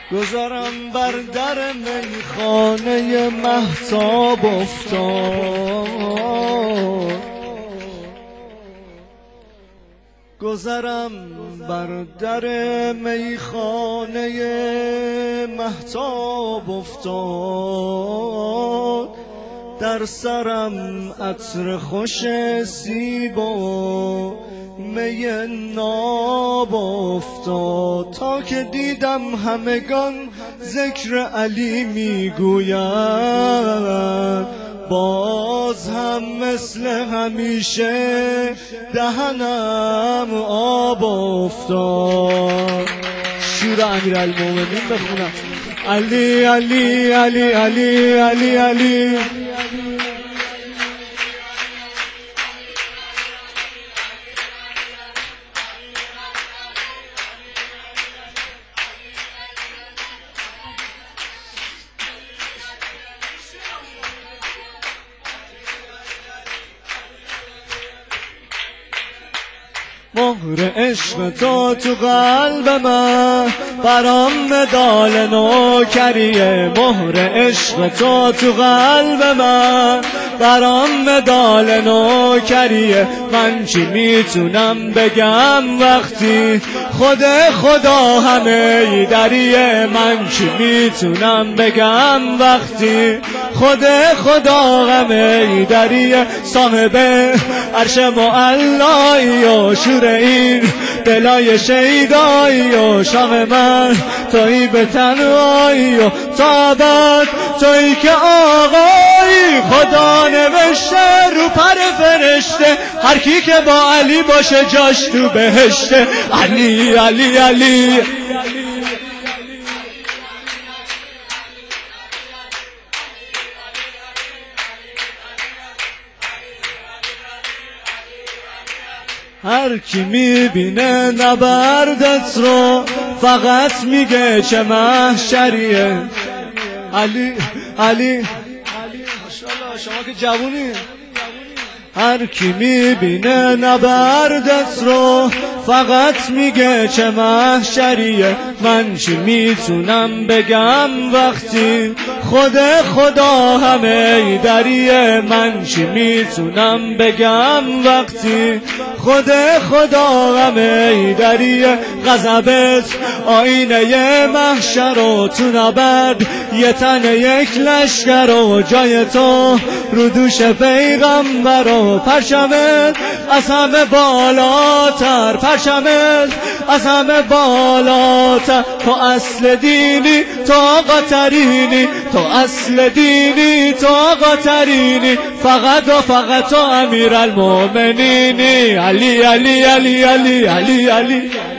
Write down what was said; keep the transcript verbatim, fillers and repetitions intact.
گذرم بر در میخانه مهتاب افتاد، گذرم بر در میخانه مهتاب افتاد، در سرم عطر خوش سیب و می ناب افتاد، تا که دیدم همگان ذکر علی میگویند، باز هم مثل همیشه دهنم آب افتاد. شور امیرالمومنین بخونم. علی علی علی علی علی علی مهر عشق تو تو قلب من برام مدال نوکریه، مهر عشق تو تو قلب من برام مدال نوکریه. من چی میتونم بگم وقتی خود خدا همه دریه، من چی میتونم بگم وقتی خود خدا همه دریه. صاحب عرش معلایی و شور این دلای شیدایی و شام من تویی به تنهایی و تابت تویی که آقایی. خدا نوشته رو پر فرشته هر کی که با علی باشه جاش تو بهشته. علی علی علی هر کی میبینه نبردت رو فقط میگه چه محشریه. علی علی ماشاءالله شما که جوونی. هر کی میبینه نبردت رو فقط میگه چه محشریه. من چی میتونم بگم وقتی خود خدا همه دریه. من چی میتونم بگم وقتی خود خدا غمه دریه. غضبت آینه محشر و تو نبرد یه تن یک لشکر و جای تو رو دوش پیغمبر و پرچمت از همه بالاتر، پرچمت از همه بالاتر. تو اصل دینی تو آقا ترینی، تو اصل دینی تو آقا ترینی، فقط و فقط تو امیرالمومنینی. علی علی علی علی علی علی